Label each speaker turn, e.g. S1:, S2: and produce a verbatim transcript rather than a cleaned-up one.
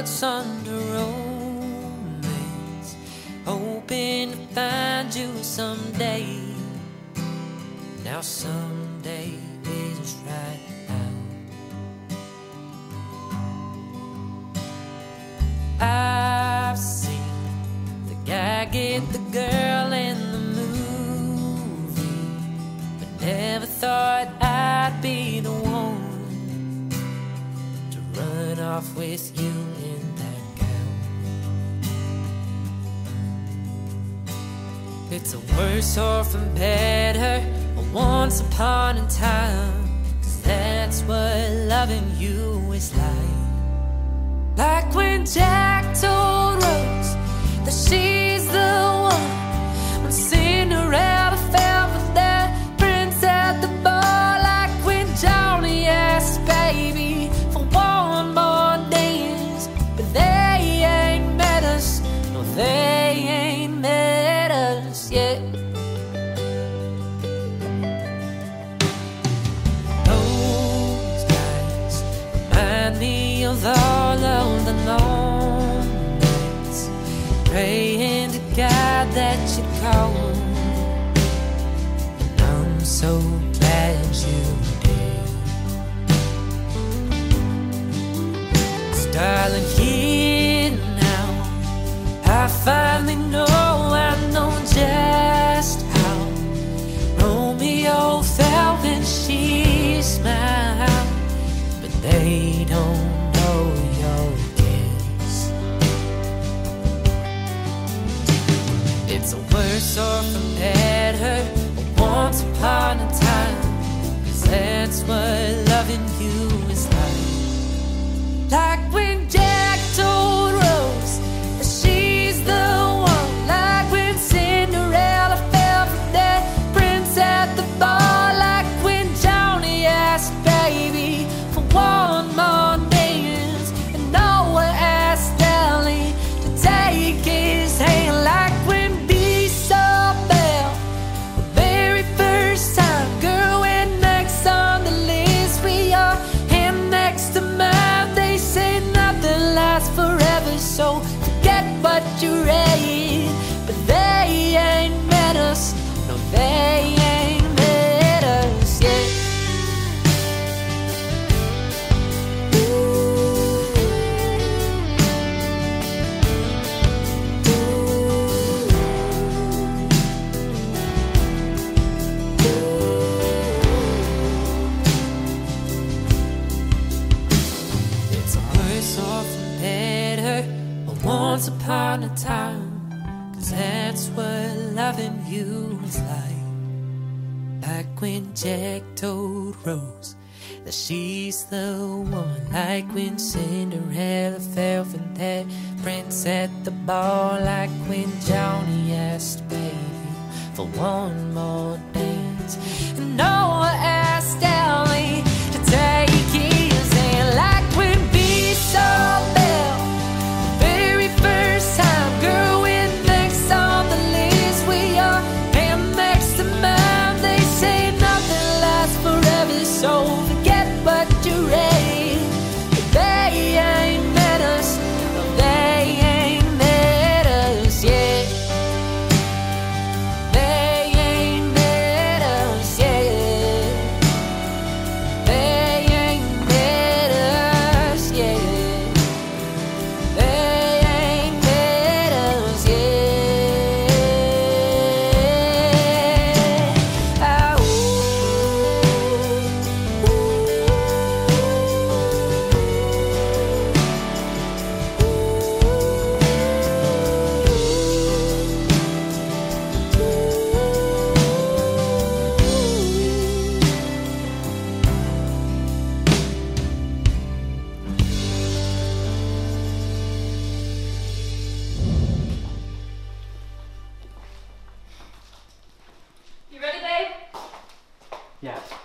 S1: what's under romance, hoping to find you someday. Now someday is right now. I've seen the guy get the girl in the movie, but never thought I'd be the one to run off with you in that gown. It's a worse or from better, or once upon a time, 'cause that's what loving you is like. Like when Jack told Rose that she's the one, when Cinderella fell for that prince at the ball. Like when Johnny asked baby for one more dance, but they ain't met us, no they ain't met us yet. Those guys remind me of all of the long nights, praying to God that you'd call. And I'm so glad you did. 'Cause darling, here now, I finally know, I know just how Romeo felt when she smiled, but they don't know your kiss. It's a worse or from better, or once upon a time, 'cause that's what loving you is like. Like when Jack told Rose that she's the one. Like when Cinderella fell for that prince at the ball. Like when Johnny asked baby for one more dance, and Noah asked Ellie to take his hand. Like when Isabel, the very first time, girl, when next on the list we are, and next to mine, they say nothing lasts forever, so forget what you read. But they ain't met us, no they ain't met us yet. It's a worse or from better, or once upon a time, 'cause that's what loving you is like. Like when Jack told Rose that she's the one. Like when Cinderella fell for that prince at the ball. Like when Johnny asked baby for one more dance, and Noah asked Ellie to take his hand. Like when Isabel, the very first time, girl, when next on the list we are, and next to mine, they say nothing lasts forever, so forget what you read. But they ain't met us, no they ain't met us yet. They ain't met us yet. They ain't met us yet. They ain't met us yet. Ah, ooh,
S2: You ready, babe?
S3: Yeah.